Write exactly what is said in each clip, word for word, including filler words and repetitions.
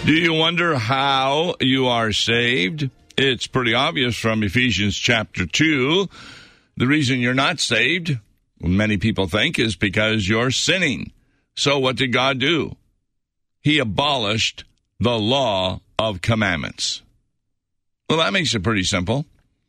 Do you wonder how you are saved? It's pretty obvious from Ephesians chapter two. The reason you're not saved, many people think, is because you're sinning. So what did God do? He abolished the law of commandments. Well, that makes it pretty simple.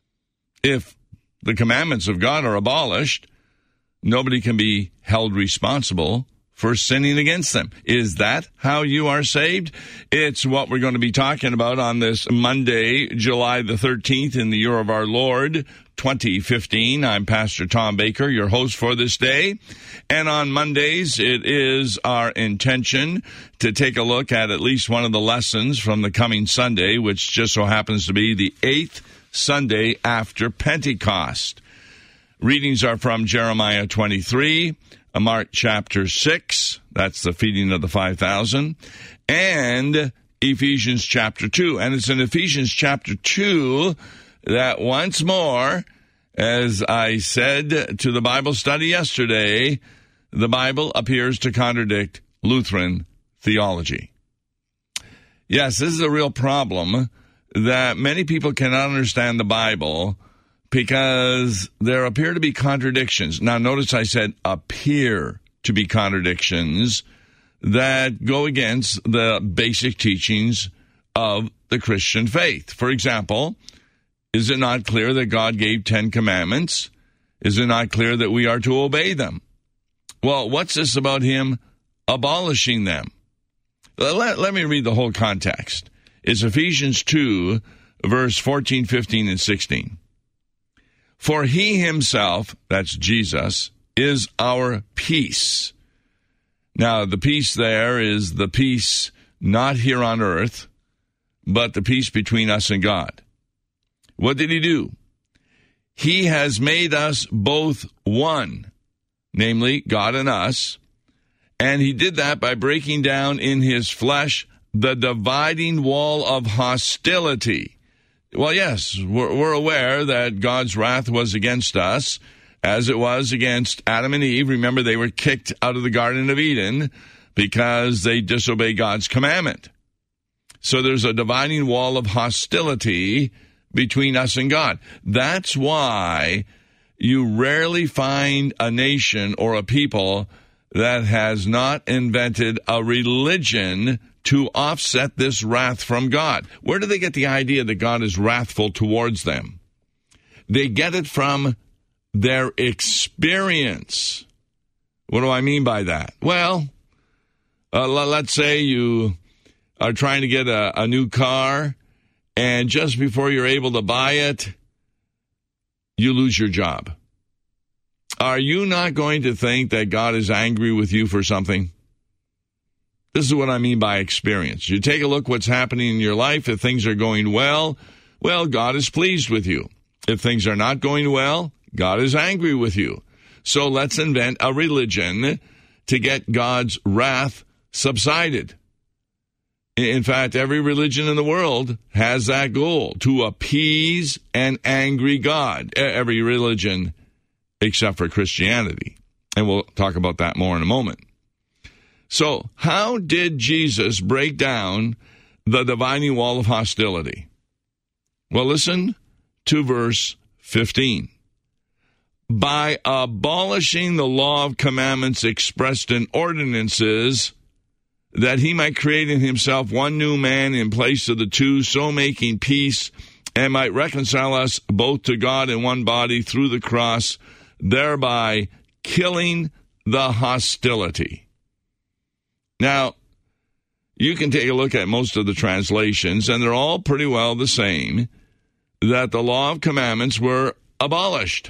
If the commandments of God are abolished, nobody can be held responsible for sinning against them. Is that how you are saved? It's what we're going to be talking about on this Monday, July the thirteenth, in the year of our Lord, twenty fifteen. I'm Pastor Tom Baker, your host for this day. And on Mondays, it is our intention to take a look at at least one of the lessons from the coming Sunday, which just so happens to be the eighth Sunday after Pentecost. Readings are from Jeremiah twenty-three, Mark chapter six, that's the feeding of the five thousand, and Ephesians chapter two. And it's in Ephesians chapter two that once more, as I said to the Bible study yesterday, the Bible appears to contradict Lutheran theology. Yes, this is a real problem that many people cannot understand the Bible because there appear to be contradictions. Now, notice I said appear to be contradictions that go against the basic teachings of the Christian faith. For example, is it not clear that God gave Ten Commandments? Is it not clear that we are to obey them? Well, what's this about him abolishing them? Let, let me read the whole context. It's Ephesians two, verse fourteen, fifteen, and sixteen. For he himself, that's Jesus, is our peace. Now, the peace there is the peace not here on earth, but the peace between us and God. What did he do? He has made us both one, namely God and us, and he did that by breaking down in his flesh the dividing wall of hostility. Well, yes, we're, we're aware that God's wrath was against us, as it was against Adam and Eve. Remember, they were kicked out of the Garden of Eden because they disobeyed God's commandment. So there's a dividing wall of hostility between us and God. That's why you rarely find a nation or a people that has not invented a religion to offset this wrath from God. Where do they get the idea that God is wrathful towards them? They get it from their experience. What do I mean by that? Well, uh, let's say you are trying to get a, a new car, and just before you're able to buy it, you lose your job. Are you not going to think that God is angry with you for something? This is what I mean by experience. You take a look what's happening in your life. If things are going well, well, God is pleased with you. If things are not going well, God is angry with you. So let's invent a religion to get God's wrath subsided. In fact, every religion in the world has that goal, to appease an angry God. Every religion except for Christianity. And we'll talk about that more in a moment. So, how did Jesus break down the dividing wall of hostility? Well, listen to verse fifteen. By abolishing the law of commandments expressed in ordinances, that he might create in himself one new man in place of the two, so making peace, and might reconcile us both to God in one body through the cross, thereby killing the hostility. Now, you can take a look at most of the translations, and they're all pretty well the same, that the law of commandments were abolished.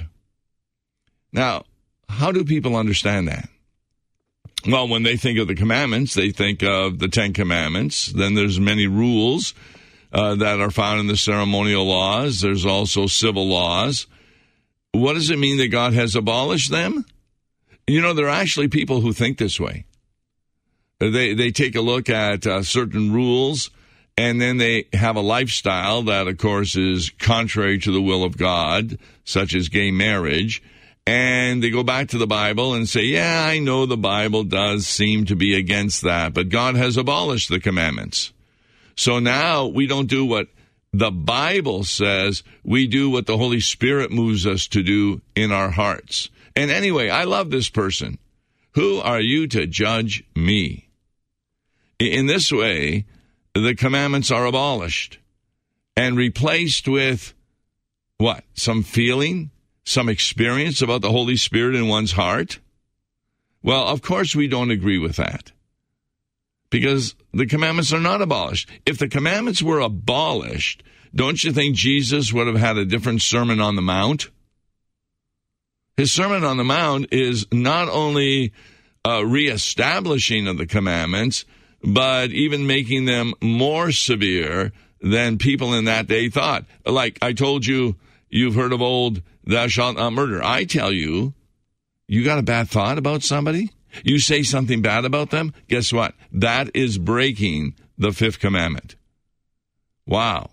Now, how do people understand that? Well, when they think of the commandments, they think of the Ten Commandments. Then there's many rules uh, that are found in the ceremonial laws. There's also civil laws. What does it mean that God has abolished them? You know, there are actually people who think this way. They they take a look at uh, certain rules, and then they have a lifestyle that, of course, is contrary to the will of God, such as gay marriage, and they go back to the Bible and say, yeah, I know the Bible does seem to be against that, but God has abolished the commandments. So now we don't do what the Bible says. We do what the Holy Spirit moves us to do in our hearts. And anyway, I love this person. Who are you to judge me? In this way, the commandments are abolished and replaced with what? Some feeling, some experience about the Holy Spirit in one's heart? Well, of course we don't agree with that, because the commandments are not abolished. If the commandments were abolished, don't you think Jesus would have had a different Sermon on the Mount? His Sermon on the Mount is not only a reestablishing of the commandments, but even making them more severe than people in that day thought. Like I told you, you've heard of old, thou shalt not murder. I tell you, you got a bad thought about somebody? You say something bad about them? Guess what? That is breaking the fifth commandment. Wow.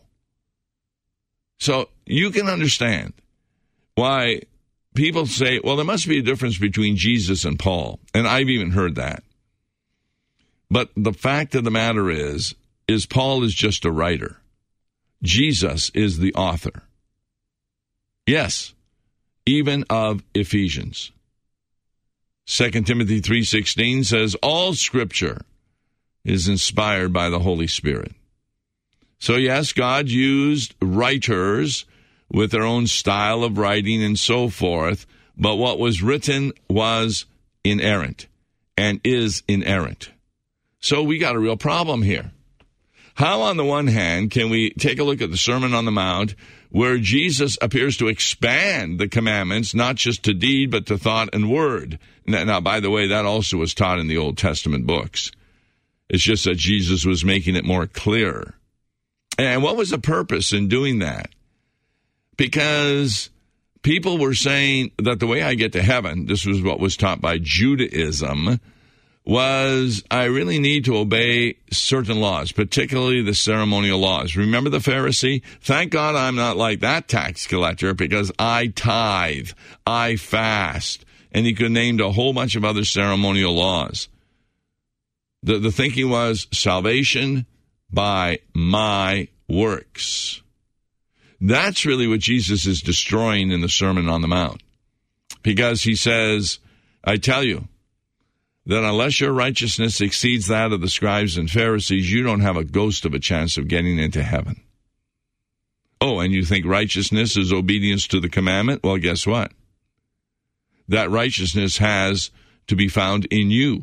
So you can understand why people say, well, there must be a difference between Jesus and Paul. And I've even heard that. But the fact of the matter is, is Paul is just a writer. Jesus is the author. Yes, even of Ephesians. Second Timothy three sixteen says, all Scripture is inspired by the Holy Spirit. So yes, God used writers with their own style of writing and so forth, but what was written was inerrant and is inerrant. So we got a real problem here. How, on the one hand, can we take a look at the Sermon on the Mount, where Jesus appears to expand the commandments, not just to deed, but to thought and word? Now, now, by the way, that also was taught in the Old Testament books. It's just that Jesus was making it more clear. And what was the purpose in doing that? Because people were saying that the way I get to heaven, this was what was taught by Judaism, was I really need to obey certain laws, particularly the ceremonial laws. Remember the Pharisee? Thank God I'm not like that tax collector, because I tithe, I fast, and he could name a whole bunch of other ceremonial laws. The, the thinking was salvation by my works. That's really what Jesus is destroying in the Sermon on the Mount, because he says, I tell you, that unless your righteousness exceeds that of the scribes and Pharisees, you don't have a ghost of a chance of getting into heaven. Oh, and you think righteousness is obedience to the commandment? Well, guess what? That righteousness has to be found in you.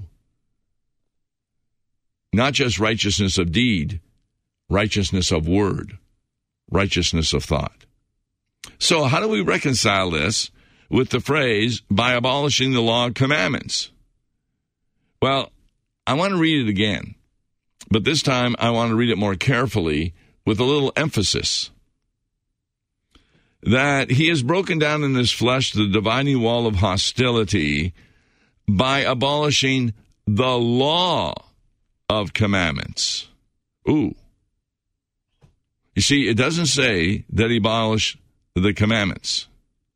Not just righteousness of deed, righteousness of word, righteousness of thought. So how do we reconcile this with the phrase, by abolishing the law of commandments? Well, I want to read it again, but this time I want to read it more carefully with a little emphasis. That he has broken down in his flesh the dividing wall of hostility by abolishing the law of commandments. Ooh. You see, it doesn't say that he abolished the commandments.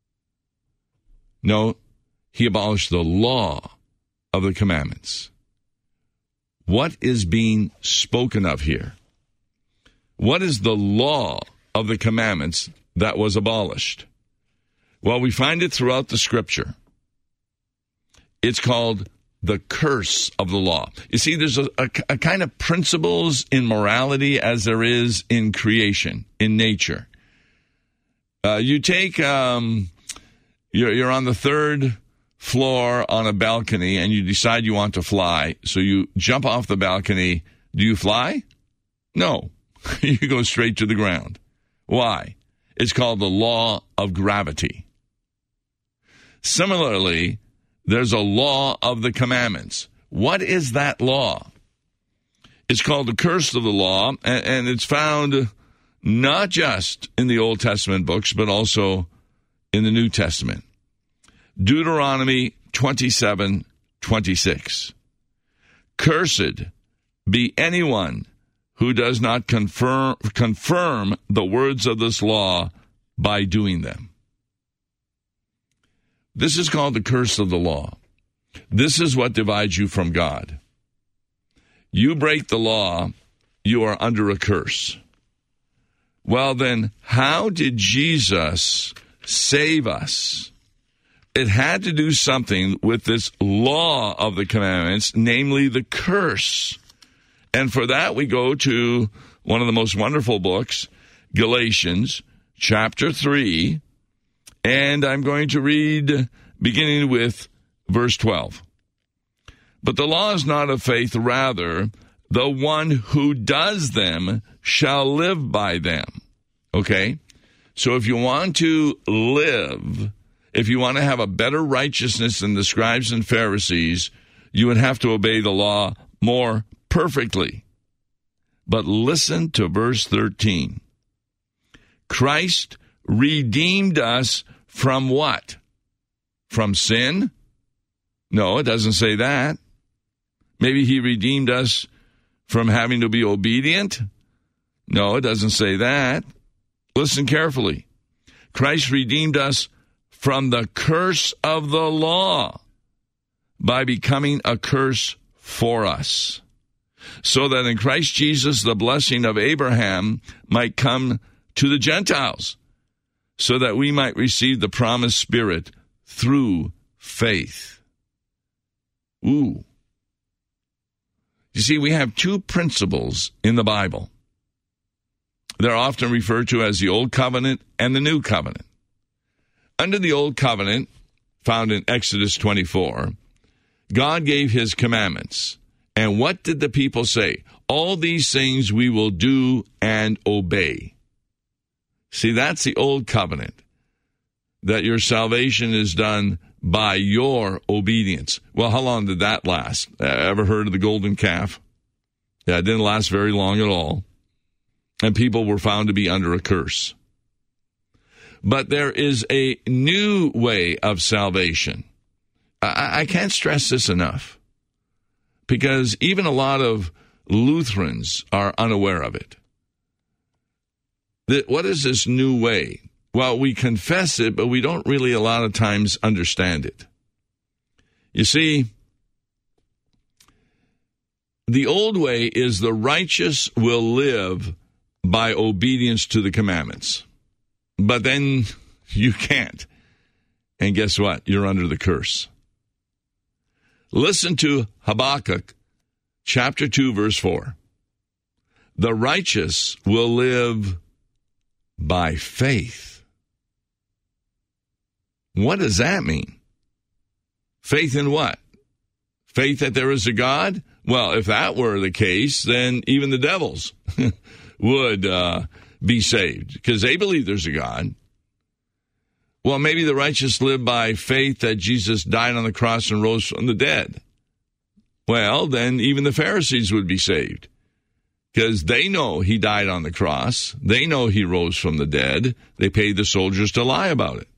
No, he abolished the law of the commandments. What is being spoken of here? What is the law of the commandments that was abolished? Well, we find it throughout the Scripture. It's called the curse of the law. You see, there's a, a, a kind of principles in morality as there is in creation, in nature. Uh, you take, um, you're, you're on the third floor on a balcony and you decide you want to fly, so you jump off the balcony. Do you fly? No. You go straight to the ground. Why? It's called the law of gravity. Similarly, there's a law of the commandments. What is that law? It's called the curse of the law, and it's found not just in the Old Testament books, but also in the New Testament. Deuteronomy twenty-seven twenty-six. Cursed be anyone who does not confirm, confirm the words of this law by doing them. This is called the curse of the law. This is what divides you from God. You break the law, you are under a curse. Well, then, how did Jesus save us? It had to do something with this law of the commandments, namely the curse. And for that, we go to one of the most wonderful books, Galatians chapter three, and I'm going to read beginning with verse twelve. But the law is not of faith, rather, the one who does them shall live by them. Okay? So if you want to live, if you want to have a better righteousness than the scribes and Pharisees, you would have to obey the law more perfectly. But listen to verse thirteen. Christ redeemed us from what? From sin? No, it doesn't say that. Maybe he redeemed us from having to be obedient? No, it doesn't say that. Listen carefully. Christ redeemed us from the curse of the law by becoming a curse for us, so that in Christ Jesus the blessing of Abraham might come to the Gentiles, so that we might receive the promised Spirit through faith. Ooh. You see, we have two principles in the Bible. They're often referred to as the Old Covenant and the New Covenant. Under the Old Covenant, found in Exodus twenty-four, God gave his commandments. And what did the people say? All these things we will do and obey. See, that's the Old Covenant, that your salvation is done by your obedience. Well, how long did that last? Uh, ever heard of the golden calf? Yeah, it didn't last very long at all. And people were found to be under a curse. But there is a new way of salvation. I, I can't stress this enough, because even a lot of Lutherans are unaware of it. The, what is this new way? Well, we confess it, but we don't really a lot of times understand it. You see, the old way is the righteous will live by obedience to the commandments. But then you can't. And guess what? You're under the curse. Listen to Habakkuk chapter two, verse four. The righteous will live by faith. What does that mean? Faith in what? Faith that there is a God? Well, if that were the case, then even the devils would uh, be saved, because they believe there's a God. Well, maybe the righteous live by faith that Jesus died on the cross and rose from the dead. Well, then even the Pharisees would be saved, because they know he died on the cross. They know he rose from the dead. They paid the soldiers to lie about it.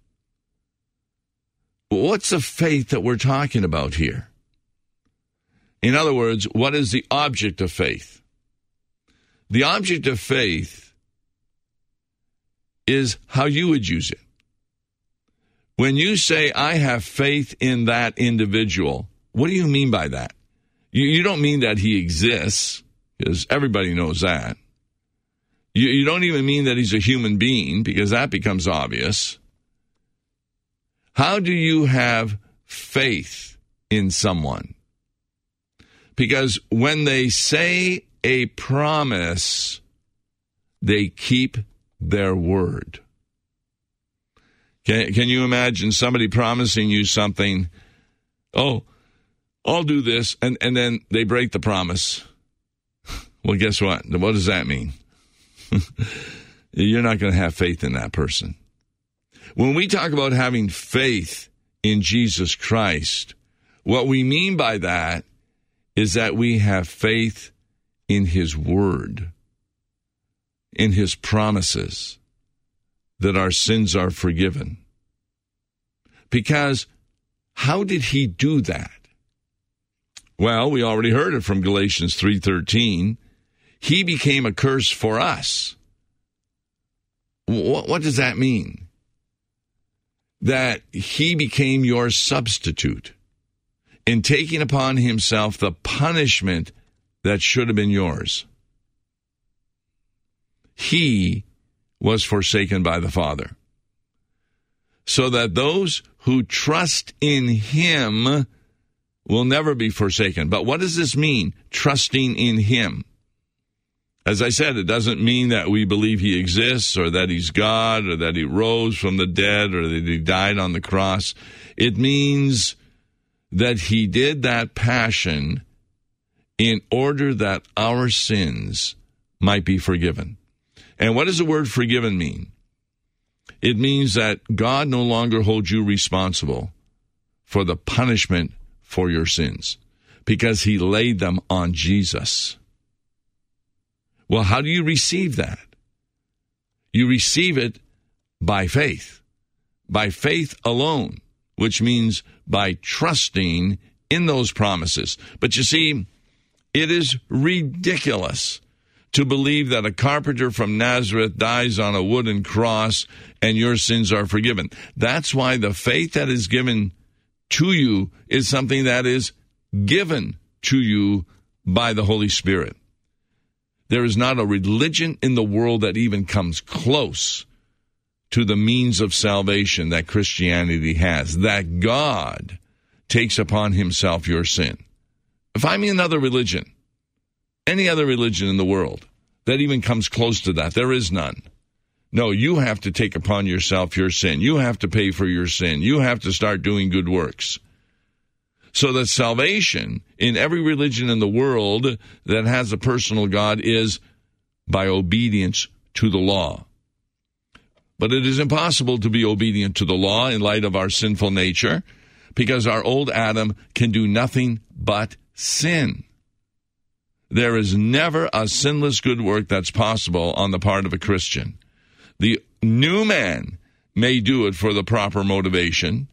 What's the faith that we're talking about here? In other words, what is the object of faith? The object of faith is how you would use it. When you say, I have faith in that individual, what do you mean by that? You, you don't mean that he exists, because everybody knows that. You, you don't even mean that he's a human being, because that becomes obvious. How do you have faith in someone? Because when they say a promise, they keep their word. Can, can you imagine somebody promising you something? Oh, I'll do this, and, and then they break the promise. Well, guess what? What does that mean? You're not going to have faith in that person. When we talk about having faith in Jesus Christ, what we mean by that is that we have faith in his word, in his promises, that our sins are forgiven. Because how did he do that? Well, we already heard it from Galatians three thirteen. He became a curse for us. What, what does that mean? That he became your substitute in taking upon himself the punishment that should have been yours. he was forsaken by the Father, so that those who trust in him will never be forsaken. But what does this mean, trusting in him? As I said, it doesn't mean that we believe he exists or that he's God or that he rose from the dead or that he died on the cross. It means that he did that passion in order that our sins might be forgiven. And what does the word forgiven mean? It means that God no longer holds you responsible for the punishment for your sins because he laid them on Jesus. Well, how do you receive that? You receive it by faith, by faith alone, which means by trusting in those promises. But you see, it is ridiculous to believe that a carpenter from Nazareth dies on a wooden cross and your sins are forgiven. That's why the faith that is given to you is something that is given to you by the Holy Spirit. There is not a religion in the world that even comes close to the means of salvation that Christianity has, that God takes upon himself your sin. Find me another religion, any other religion in the world that even comes close to that. There is none. No, you have to take upon yourself your sin. You have to pay for your sin. You have to start doing good works. So that salvation in every religion in the world that has a personal God is by obedience to the law. But it is impossible to be obedient to the law in light of our sinful nature because our old Adam can do nothing but sin. There is never a sinless good work that's possible on the part of a Christian. The new man may do it for the proper motivation,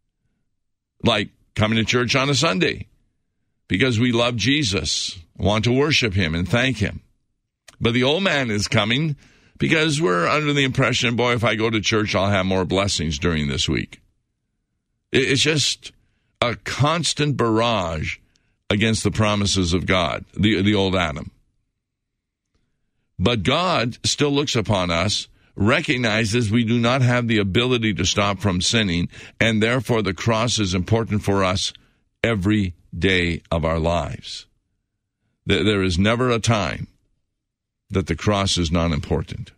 like coming to church on a Sunday because we love Jesus, want to worship him and thank him. But the old man is coming because we're under the impression, boy, if I go to church, I'll have more blessings during this week. It's just a constant barrage against the promises of God, the, the old Adam. But God still looks upon us, recognizes we do not have the ability to stop from sinning, and therefore the cross is important for us every day of our lives. There is never a time that the cross is not important.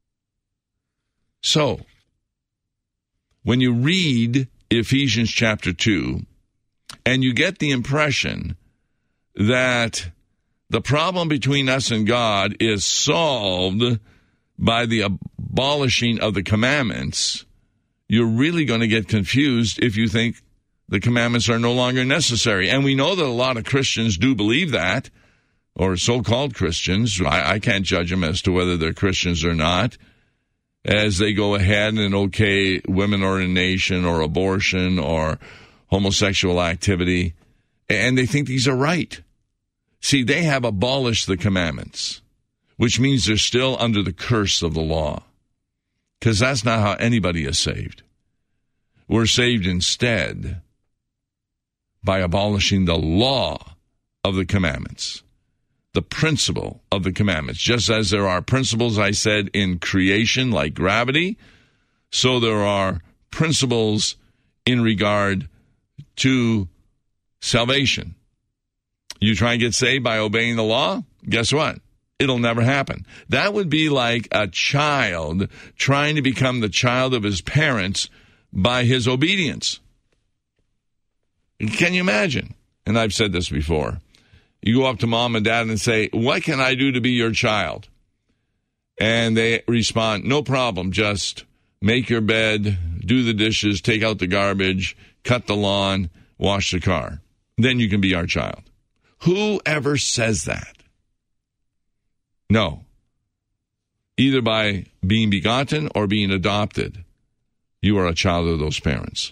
So, when you read Ephesians chapter two, and you get the impression that the problem between us and God is solved by the abolishing of the commandments, you're really going to get confused if you think the commandments are no longer necessary. And we know that a lot of Christians do believe that, or so-called Christians. I, I can't judge them as to whether they're Christians or not, as they go ahead and okay women ordination or abortion or homosexual activity, and they think these are right. See, they have abolished the commandments, which means they're still under the curse of the law, because that's not how anybody is saved. We're saved instead by abolishing the law of the commandments, the principle of the commandments. Just as there are principles, I said, in creation, like gravity, so there are principles in regard to salvation. You try and get saved by obeying the law, guess what? It'll never happen. That would be like a child trying to become the child of his parents by his obedience. Can you imagine? And I've said this before. You go up to mom and dad and say, what can I do to be your child? And they respond, no problem, just make your bed, do the dishes, take out the garbage, cut the lawn, wash the car. Then you can be our child. Whoever says that? No. Either by being begotten or being adopted, you are a child of those parents.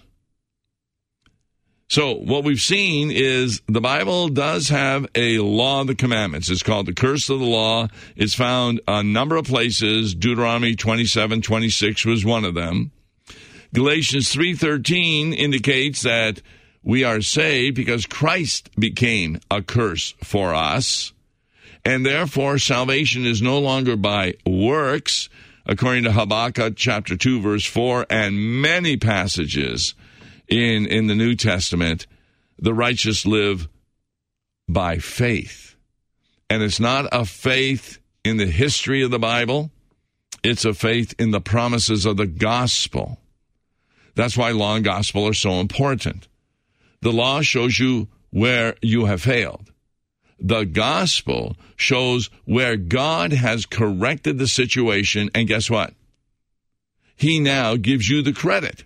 So what we've seen is the Bible does have a law of the commandments. It's called the curse of the law. It's found a number of places. Deuteronomy twenty-seven twenty-six was one of them. Galatians three thirteen indicates that we are saved because Christ became a curse for us. And therefore, salvation is no longer by works, according to Habakkuk chapter two, verse four, and many passages in, in the New Testament. The righteous live by faith. And it's not a faith in the history of the Bible. It's a faith in the promises of the gospel. That's why law and gospel are so important. The law shows you where you have failed. The gospel shows where God has corrected the situation, and guess what? He now gives you the credit.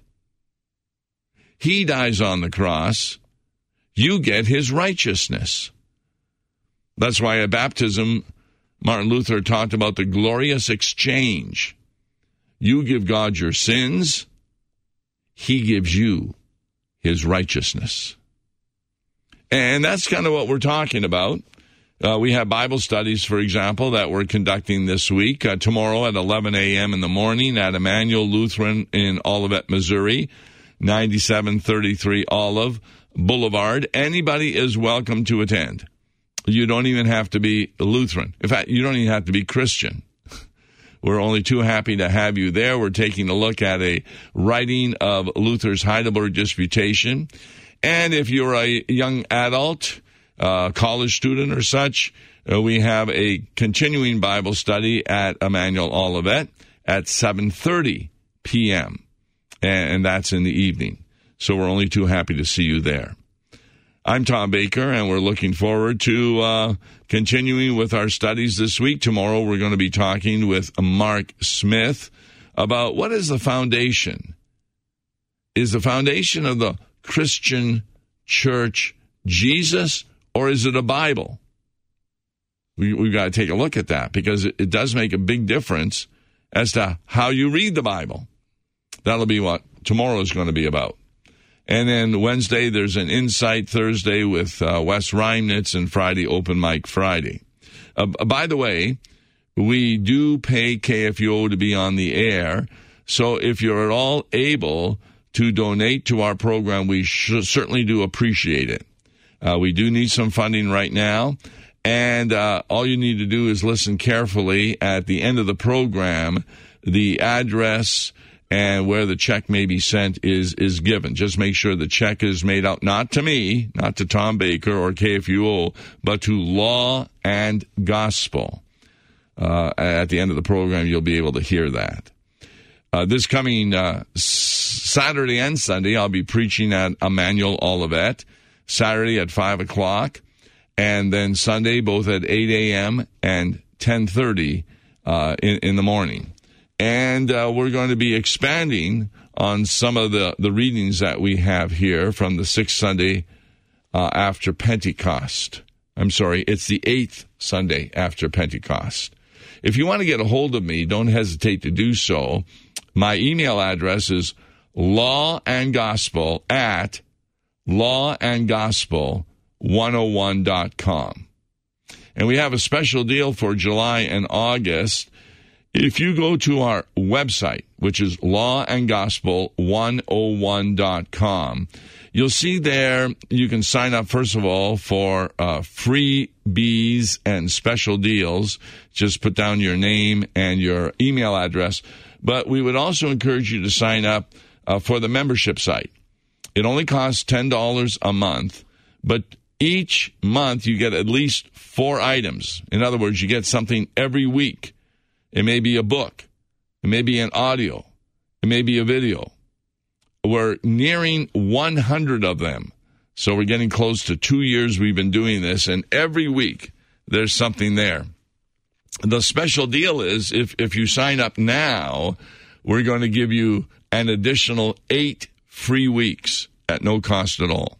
He dies on the cross. You get his righteousness. That's why at baptism, Martin Luther talked about the glorious exchange. You give God your sins, he gives you his righteousness. And that's kind of what we're talking about. Uh, we have Bible studies, for example, that we're conducting this week. Uh, tomorrow at eleven a.m. in the morning at Emmanuel Lutheran in Olivet, Missouri, ninety-seven thirty-three Olive Boulevard. Anybody is welcome to attend. You don't even have to be Lutheran. In fact, you don't even have to be Christian. We're only too happy to have you there. We're taking a look at a writing of Luther's Heidelberg Disputation. And if you're a young adult, uh, college student or such, uh, we have a continuing Bible study at Emmanuel Olivet at seven thirty p.m. And, and that's in the evening. So we're only too happy to see you there. I'm Tom Baker, and we're looking forward to uh, continuing with our studies this week. Tomorrow we're going to be talking with Mark Smith about what is the foundation. Is the foundation of the Christian church Jesus, or is it a Bible? We, we've got to take a look at that, because it, it does make a big difference as to how you read the Bible. That'll be what tomorrow is going to be about. And then Wednesday, there's an Insight Thursday with uh, Wes Reimnitz, and Friday, Open Mic Friday. Uh, by the way, we do pay K F U O to be on the air, so if you're at all able to donate to our program, we should, certainly do appreciate it. Uh, we do need some funding right now, and uh, all you need to do is listen carefully at the end of the program. The address and where the check may be sent is is given. Just make sure the check is made out, not to me, not to Tom Baker or K F U O, but to Law and Gospel. Uh, at the end of the program, you'll be able to hear that. Uh, this coming uh, Saturday and Sunday, I'll be preaching at Emmanuel Olivet, Saturday at five o'clock, and then Sunday both at eight a.m. and ten thirty uh, in, in the morning. And uh, we're going to be expanding on some of the, the readings that we have here from the sixth Sunday uh, after Pentecost. I'm sorry, it's the eighth Sunday after Pentecost. If you want to get a hold of me, don't hesitate to do so. My email address is lawandgospel at lawandgospel one oh one dot com. And we have a special deal for July and August. If you go to our website, which is law and gospel one oh one dot com, you'll see there you can sign up, first of all, for uh, freebies and special deals. Just put down your name and your email address. But we would also encourage you to sign up uh, for the membership site. It only costs ten dollars a month, but each month you get at least four items. In other words, you get something every week. It may be a book. It may be an audio. It may be a video. We're nearing one hundred of them. So we're getting close to two years we've been doing this, and every week there's something there. The special deal is if, if you sign up now, we're going to give you an additional eight free weeks at no cost at all.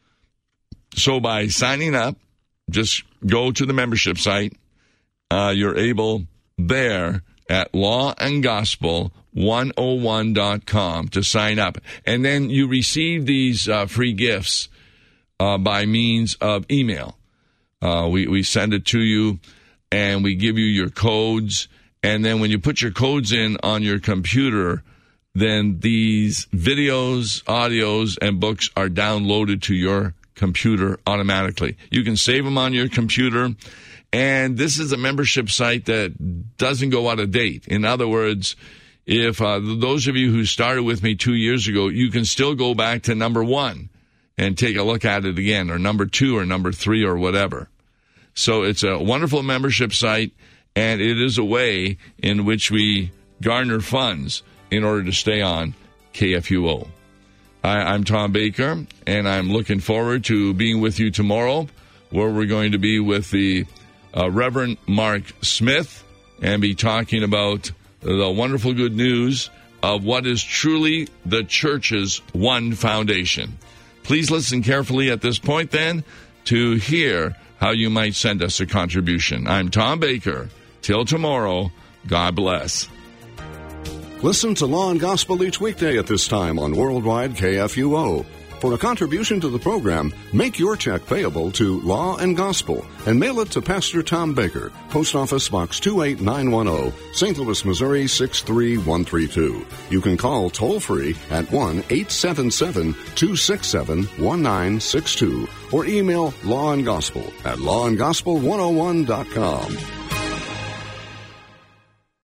So by signing up, just go to the membership site. Uh, you're able there at law and gospel one oh one dot com to sign up. And then you receive these uh, free gifts uh, by means of email. Uh, we, we send it to you, and we give you your codes. And then when you put your codes in on your computer, then these videos, audios, and books are downloaded to your computer automatically. You can save them on your computer, And this is a membership site that doesn't go out of date. In other words, if uh, those of you who started with me two years ago, you can still go back to number one and take a look at it again, or number two or number three or whatever. So it's a wonderful membership site, and it is a way in which we garner funds in order to stay on K F U O. I, I'm Tom Baker, and I'm looking forward to being with you tomorrow, where we're going to be with the uh, Reverend Mark Smith and be talking about the wonderful good news of what is truly the church's one foundation. Please listen carefully at this point, then, to hear how you might send us a contribution. I'm Tom Baker. Till tomorrow, God bless. Listen to Law and Gospel each weekday at this time on Worldwide K F U O. For a contribution to the program, make your check payable to Law and Gospel and mail it to Pastor Tom Baker, Post Office Box two eight nine one zero, Saint Louis, Missouri six three one three two. You can call toll-free at one eight seven seven, two six seven, one nine six two or email Law and Gospel at law and gospel one oh one dot com.